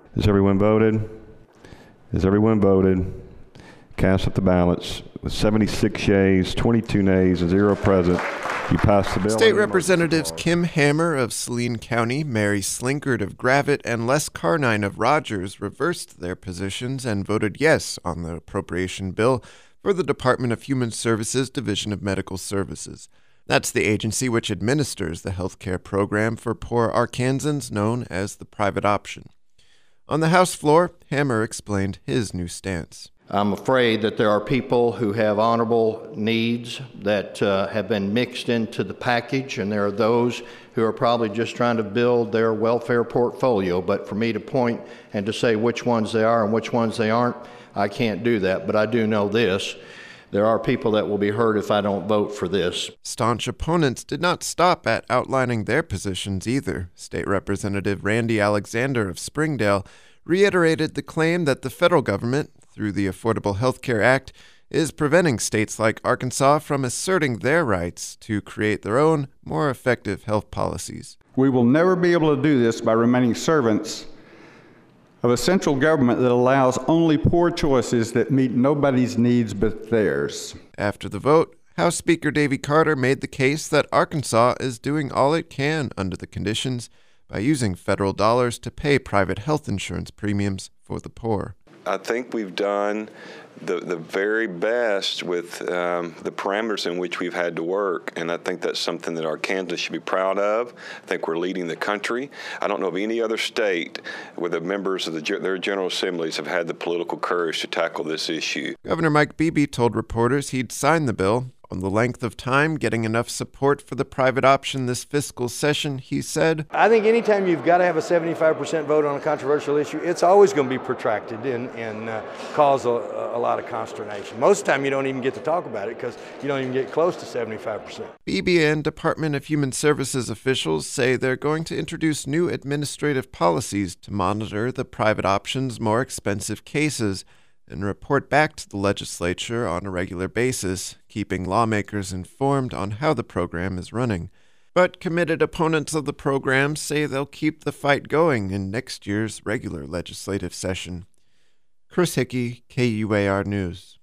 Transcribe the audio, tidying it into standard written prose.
Has everyone voted? Has everyone voted? Cast up the ballots. With 76 yeas, 22 nays, and 0 present, you passed the bill. State Representatives Kim Hammer of Saline County, Mary Slinkard of Gravette, and Les Carnine of Rogers reversed their positions and voted yes on the appropriation bill for the Department of Human Services Division of Medical Services. That's the agency which administers the health care program for poor Arkansans known as the private option. On the House floor, Hammer explained his new stance. I'm afraid that there are people who have honorable needs that have been mixed into the package, and there are those who are probably just trying to build their welfare portfolio. But for me to point and to say which ones they are and which ones they aren't, I can't do that. But I do know this. There are people that will be hurt if I don't vote for this. Staunch opponents did not stop at outlining their positions either. State Representative Randy Alexander of Springdale reiterated the claim that the federal government, through the Affordable Health Care Act, is preventing states like Arkansas from asserting their rights to create their own, more effective health policies. We will never be able to do this by remaining servants of a central government that allows only poor choices that meet nobody's needs but theirs. After the vote, House Speaker Davy Carter made the case that Arkansas is doing all it can under the conditions by using federal dollars to pay private health insurance premiums for the poor. I think we've done the very best with the parameters in which we've had to work, and I think that's something that Arkansas should be proud of. I think we're leading the country. I don't know of any other state where the members of their general assemblies have had the political courage to tackle this issue. Governor Mike Beebe told reporters he'd sign the bill. On the length of time getting enough support for the private option this fiscal session, he said, I think anytime you've got to have a 75% vote on a controversial issue, it's always going to be protracted and cause a lot of consternation. Most of the time you don't even get to talk about it because you don't even get close to 75%. Beebe and Department of Human Services officials say they're going to introduce new administrative policies to monitor the private option's more expensive cases and report back to the legislature on a regular basis, keeping lawmakers informed on how the program is running. But committed opponents of the program say they'll keep the fight going in next year's regular legislative session. Chris Hickey, KUAR News.